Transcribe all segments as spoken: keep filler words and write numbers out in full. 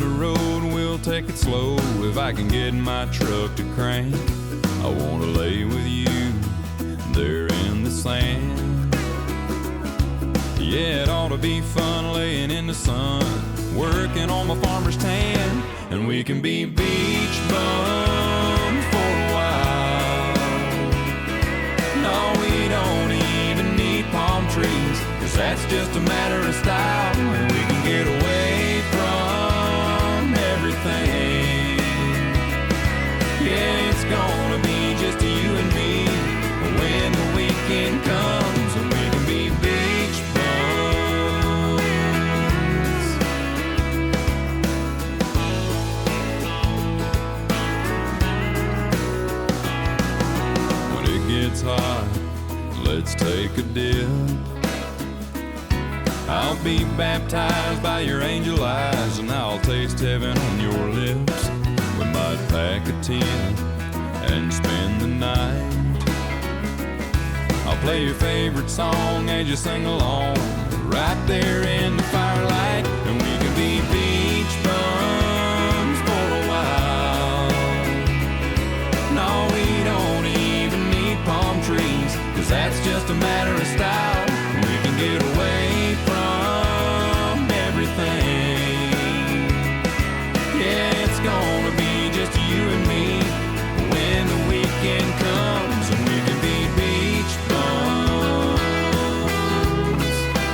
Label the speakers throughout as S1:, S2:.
S1: the road, we'll take it slow. If I can get my truck to crank, I wanna lay with you there in the sand. Yeah, it ought to be fun laying in the sun, working on my farmer's tan, and we can be beach bums for a while. No, we don't even need palm trees, 'cause that's just a matter of style, and we can get away from everything. Yeah, it's gonna be just you and me when the weekend comes, and we can be beach bums. When it gets hot, let's take a dip. I'll be baptized by your angel eyes, and I'll taste heaven on your lips. We might pack a tent and spend the night. I'll play your favorite song as you sing along, right there in the firelight, and we can be beach bums for a while. No, we don't even need palm trees, 'cause that's just a matter of style. We can get away from everything. Yeah, it's gonna be just you and me when the weekend comes, and we can be beach bums.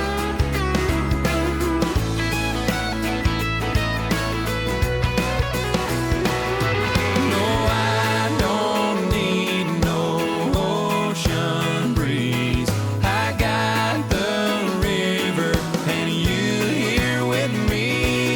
S1: No, I don't need no ocean breeze. I got the river and you here with me,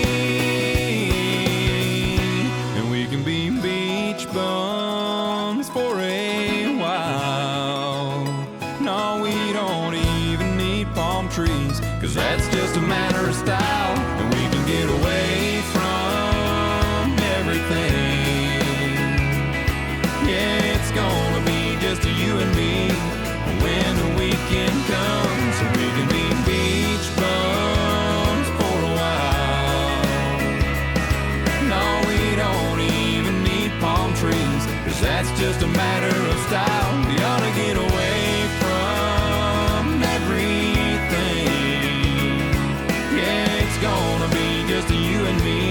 S1: and we can be beach bums for a while. No, we don't even need palm trees, 'cause that's just a matter of style, and we can get away from everything. Yeah, it's gonna be just you and me when the weekend comes, and we can be beach bums for a while. No, we don't even need palm trees, 'cause that's just a matter of style. We ought to get away from everything. Yeah, it's gonna be just you and me